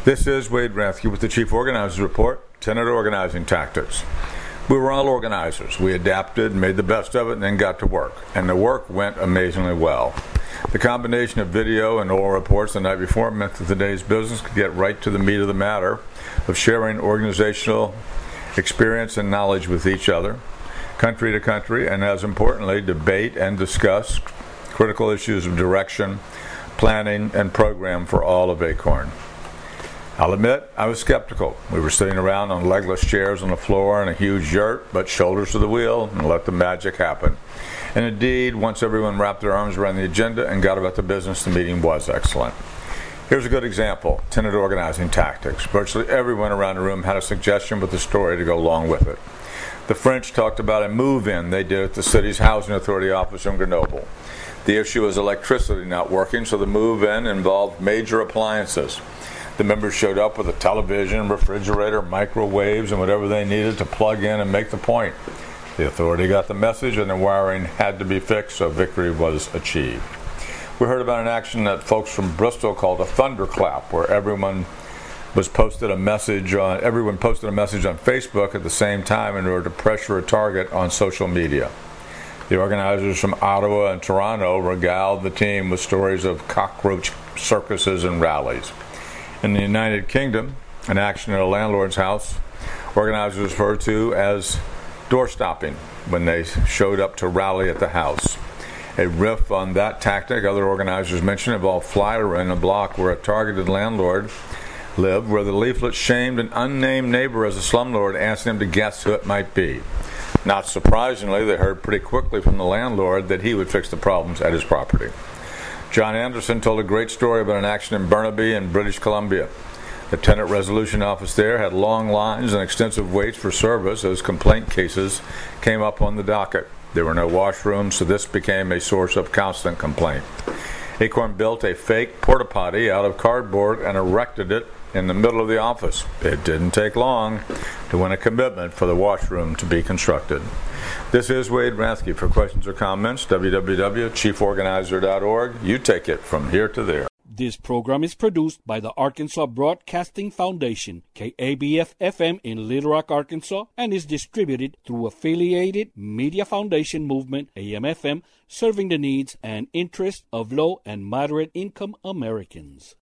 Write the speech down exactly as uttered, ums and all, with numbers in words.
This is Wade Rathke with the Chief Organizer's Report, Tenet Organizing Tactics. We were all organizers. We adapted, made the best of it, and then got to work. And the work went amazingly well. The combination of video and oral reports the night before meant that the day's business could get right to the meat of the matter of sharing organizational experience and knowledge with each other, country to country, and as importantly, debate and discuss critical issues of direction, planning, and program for all of Acorn. I'll admit, I was skeptical. We were sitting around on legless chairs on the floor in a huge yurt, but shoulders to the wheel and let the magic happen. And indeed, once everyone wrapped their arms around the agenda and got about the business, the meeting was excellent. Here's a good example, Tenet Organizing Tactics. Virtually everyone around the room had a suggestion with a story to go along with it. The French talked about a move-in they did at the city's housing authority office in Grenoble. The issue was electricity not working, so the move-in involved major appliances. The members showed up with a television, refrigerator, microwaves, and whatever they needed to plug in and make the point. The authority got the message, and the wiring had to be fixed, so victory was achieved. We heard about an action that folks from Bristol called a thunderclap, where everyone was posted a message on everyone posted a message on Facebook at the same time in order to pressure a target on social media. The organizers from Ottawa and Toronto regaled the team with stories of cockroach circuses and rallies. In the United Kingdom, an action at a landlord's house, organizers referred to as door stopping when they showed up to rally at the house. A riff on that tactic other organizers mentioned involved flyering a block where a targeted landlord lived, where the leaflet shamed an unnamed neighbor as a slumlord, asking him to guess who it might be. Not surprisingly, they heard pretty quickly from the landlord that he would fix the problems at his property. John Anderson told a great story about an action in Burnaby in British Columbia. The tenant resolution office there had long lines and extensive waits for service as complaint cases came up on the docket. There were no washrooms, so this became a source of constant complaint. Acorn built a fake porta potty out of cardboard and erected it in the middle of the office. It didn't take long to win a commitment for the washroom to be constructed. This is Wade Rathke. For questions or comments, w w w dot chief organizer dot org. You take it from here to there. This program is produced by the Arkansas Broadcasting Foundation, K A B F F M in Little Rock, Arkansas, and is distributed through Affiliated Media Foundation Movement, A M F M, serving the needs and interests of low and moderate income Americans.